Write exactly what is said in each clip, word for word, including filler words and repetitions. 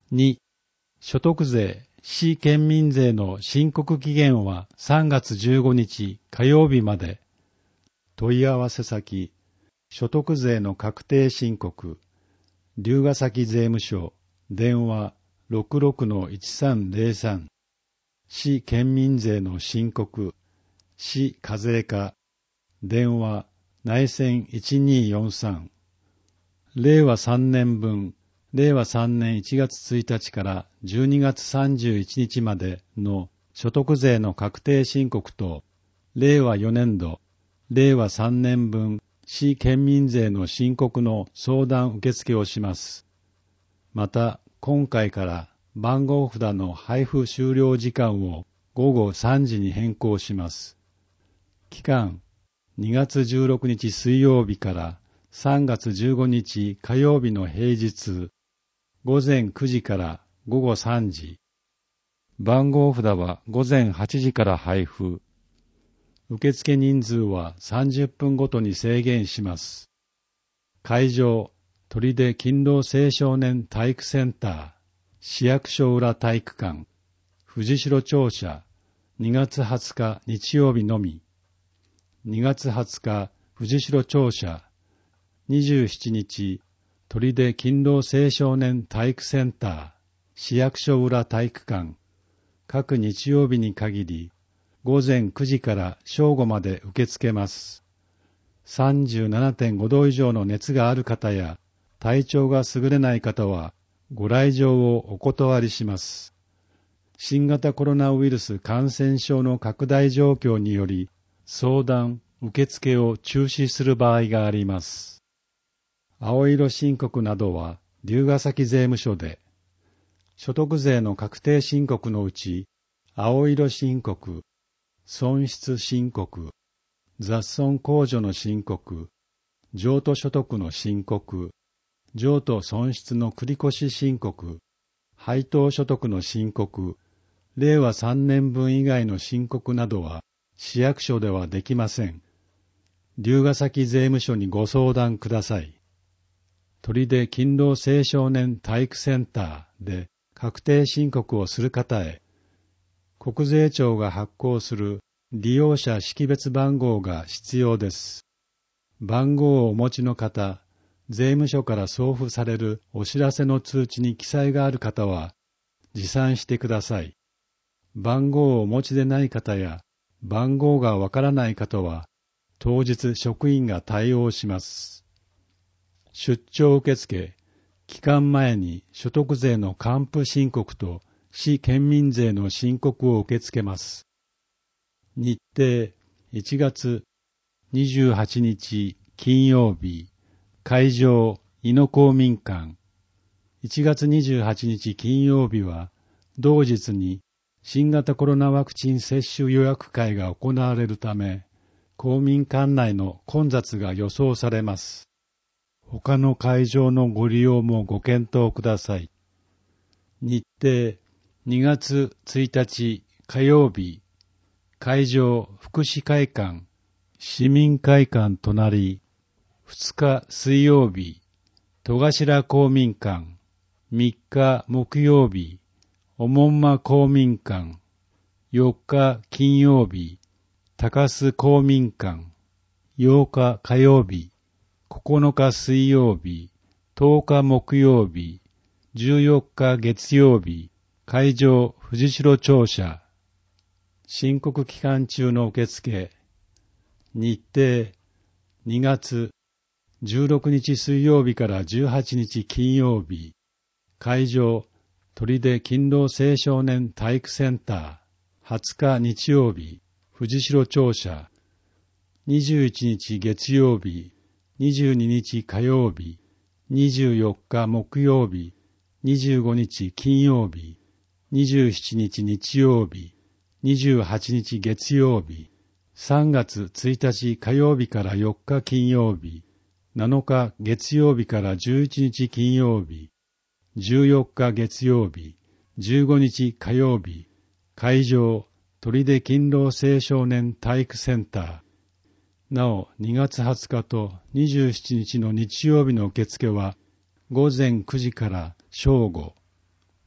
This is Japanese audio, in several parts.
に、所得税、市県民税の申告期限はさんがつじゅうごにち火曜日まで。問い合わせ先、所得税の確定申告、龍ケ崎税務署、電話 ろくろくのいちさんぜろさん、市県民税の申告、市課税課、電話内線いちにーよんさん、れいわさんねんぶん、れいわさんねんいちがつついたちからじゅうにがつさんじゅういちにちまでの所得税の確定申告と、れいわよねんど、れいわさんねんぶん市県民税の申告の相談受付をします。また、今回から番号札の配布終了時間をごごさんじに変更します。期間、にがつじゅうろくにち水曜日からさんがつじゅうごにち火曜日の平日、ごぜんくじからごごさんじ。番号札はごぜんはちじから配布。受付人数はさんじゅっぷんごとに制限します。会場、取手勤労青少年体育センター、市役所裏体育館、藤代庁舎、にがつはつか日曜日のみ。にがつはつか藤代庁舎、にじゅうしちにち取手勤労青少年体育センター、市役所裏体育館、各日曜日に限り、ごぜんくじから正午まで受け付けます。さんじゅうななてんごど以上の熱がある方や、体調が優れない方は、ご来場をお断りします。新型コロナウイルス感染症の拡大状況により、相談、受付を中止する場合があります。青色申告などは龍ケ崎税務署で、所得税の確定申告のうち、青色申告、損失申告、雑損控除の申告、譲渡所得の申告、譲渡損失の繰越申告、配当所得の申告、れいわさんねんぶん以外の申告などは市役所ではできません。龍ケ崎税務署にご相談ください。取手勤労青少年体育センターで確定申告をする方へ、国税庁が発行する利用者識別番号が必要です。番号をお持ちの方、税務署から送付されるお知らせの通知に記載がある方は持参してください。番号をお持ちでない方や番号がわからない方は当日職員が対応します。出張受付、期間前に所得税の還付申告と市県民税の申告を受け付けます。日程、いちがつにじゅうはちにち金曜日、会場、井野公民館。いちがつにじゅうはちにち金曜日は、同日に新型コロナワクチン接種予約会が行われるため、公民館内の混雑が予想されます。他の会場のご利用もご検討ください。日程、にがつついたち火曜日、会場福祉会館、市民会館隣、ふつか水曜日、戸頭公民館、みっか木曜日、おもんま公民館、よっか金曜日、高須公民館、ようか火曜日、ここのか水曜日、とおか木曜日、じゅうよっか月曜日、会場藤代庁舎。申告期間中の受付。日程、にがつじゅうろくにち水曜日からじゅうはちにち金曜日。会場、取手勤労青少年体育センター。はつか日曜日、藤代庁舎。にじゅういちにち月曜日、にじゅうににち火曜日、にじゅうよっか木曜日、にじゅうごにち金曜日、にじゅうしちにち日曜日、にじゅうはちにち月曜日、さんがつついたち火曜日からよっか金曜日、なのか月曜日からじゅういちにち金曜日、じゅうよっか月曜日、じゅうごにち火曜日、会場、取手勤労青少年体育センター。なお、にがつはつかとにじゅうしちにちの日曜日の受付は、ごぜんくじから正午。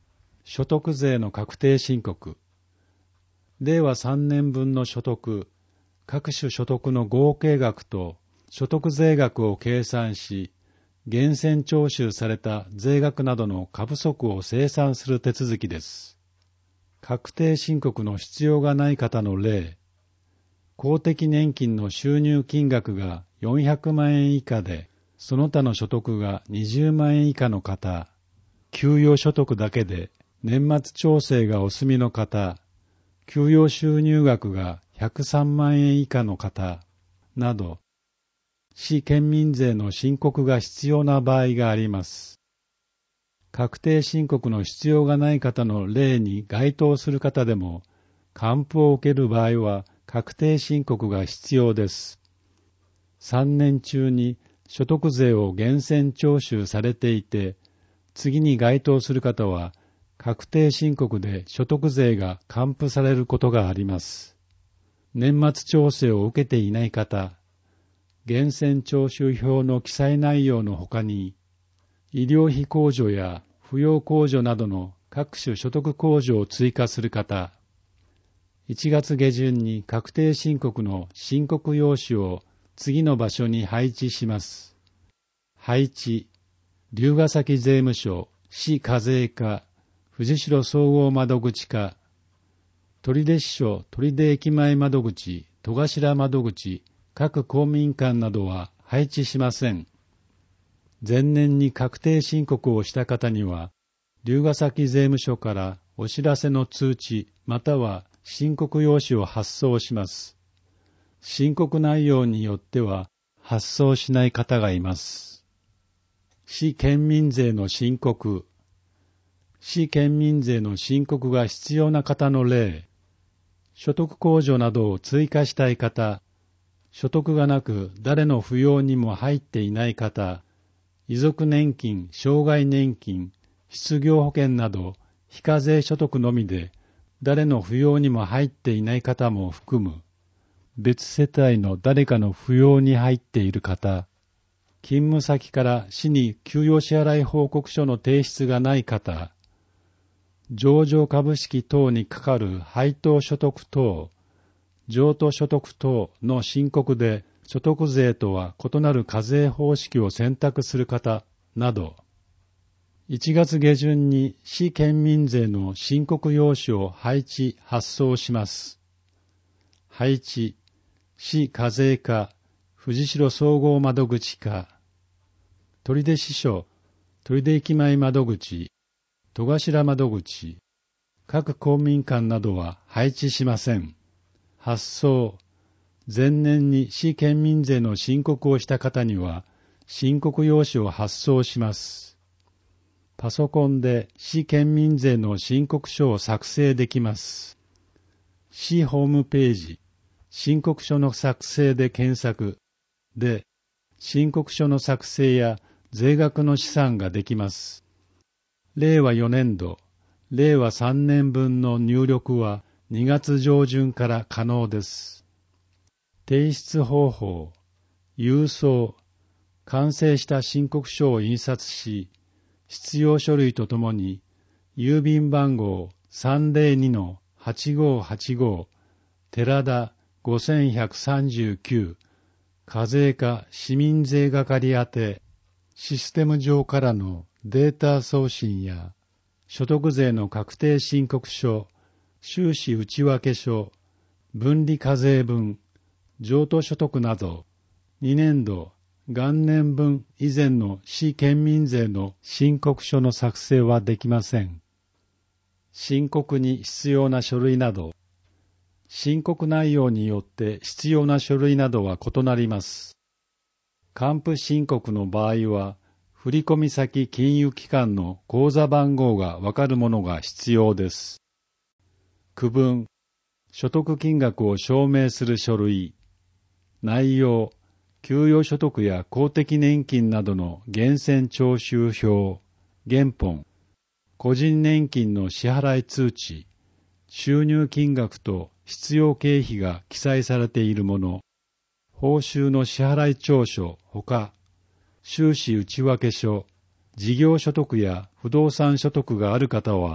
所得税の確定申告。れいわさんねんぶんの所得、各種所得の合計額と所得税額を計算し、源泉徴収された税額などの過不足を精算する手続きです。確定申告の必要がない方の例、公的年金の収入金額がよんひゃくまんえん以下で、その他の所得がにじゅうまんえん以下の方、給与所得だけで年末調整がお済みの方、給与収入額がひゃくさんまんえん以下の方など、市県民税の申告が必要な場合があります。確定申告の必要がない方の例に該当する方でも、還付を受ける場合は確定申告が必要です。さんねん中に所得税を源泉徴収されていて、次に該当する方は、確定申告で所得税が還付されることがあります。年末調整を受けていない方、源泉徴収票の記載内容のほかに、医療費控除や扶養控除などの各種所得控除を追加する方、いちがつげじゅんに確定申告の申告用紙を次の場所に配置します。配置、龍ケ崎税務署、市課税課、藤代総合窓口課、取手支所取手駅前窓口、戸頭窓口、各公民館などは配置しません。前年に確定申告をした方には、龍ケ崎税務署からお知らせの通知または申告用紙を発送します。申告内容によっては発送しない方がいます。市県民税の申告。市県民税の申告が必要な方の例、所得控除などを追加したい方、所得がなく誰の扶養にも入っていない方、遺族年金、障害年金、失業保険など非課税所得のみで誰の扶養にも入っていない方も含む、別世帯の誰かの扶養に入っている方、勤務先から市に給与支払い報告書の提出がない方、上場株式等にかかる配当所得等、譲渡所得等の申告で所得税とは異なる課税方式を選択する方など、いちがつげじゅんに市県民税の申告用紙を配置・発送します。配置、市課税課、藤代総合窓口課、取手支所、取手駅前窓口、戸頭窓口、各公民館などは配置しません。発送、前年に市県民税の申告をした方には、申告用紙を発送します。パソコンで市県民税の申告書を作成できます。市ホームページ、申告書の作成で検索で、申告書の作成や税額の試算ができます。れいわよねんど、れいわさんねんぶんの入力はにがつじょうじゅんから可能です。提出方法、郵送、完成した申告書を印刷し、必要書類とともに、郵便番号 さんぜろにのはちごーはちごー、寺田ごせんひゃくさんじゅうきゅう、課税課市民税係宛て、システム上からのデータ送信や、所得税の確定申告書、収支内訳書、分離課税分、譲渡所得など、にねんど、元年分以前の市県民税の申告書の作成はできません。申告に必要な書類など、申告内容によって必要な書類などは異なります。還付申告の場合は、振込先金融機関の口座番号がわかるものが必要です。区分、所得金額を証明する書類、内容、給与所得や公的年金などの源泉徴収票、原本、個人年金の支払い通知、収入金額と必要経費が記載されているもの、報酬の支払い調書ほか、収支内訳書、事業所得や不動産所得がある方は、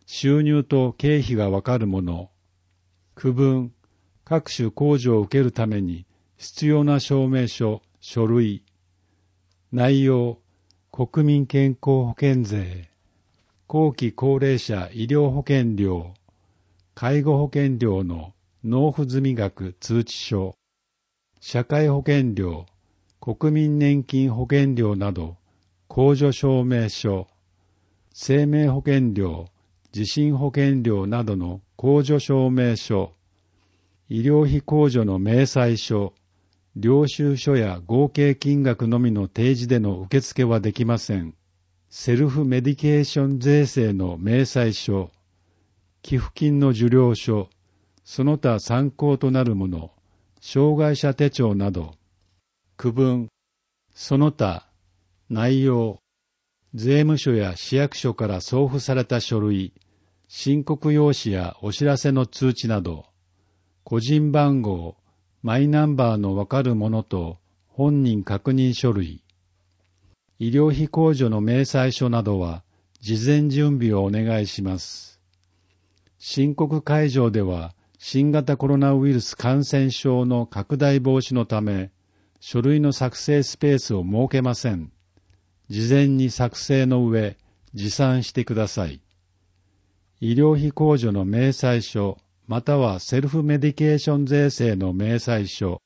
収入と経費がわかるもの。区分、各種控除を受けるために必要な証明書、書類。内容、国民健康保険税、後期高齢者医療保険料、介護保険料の納付済額通知書、社会保険料、国民年金保険料など控除証明書、生命保険料、地震保険料などの控除証明書、医療費控除の明細書、領収書や合計金額のみの提示での受付はできません。セルフメディケーション税制の明細書、寄付金の受領書、その他参考となるもの、障害者手帳など、区分、その他、内容、税務署や市役所から送付された書類、申告用紙やお知らせの通知など、個人番号、マイナンバーのわかるものと本人確認書類、医療費控除の明細書などは事前準備をお願いします。申告会場では新型コロナウイルス感染症の拡大防止のため、書類の作成スペースを設けません。事前に作成の上、持参してください。医療費控除の明細書、またはセルフメディケーション税制の明細書、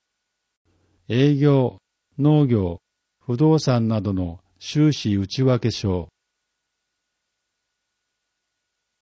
営業、農業、不動産などの収支内訳書、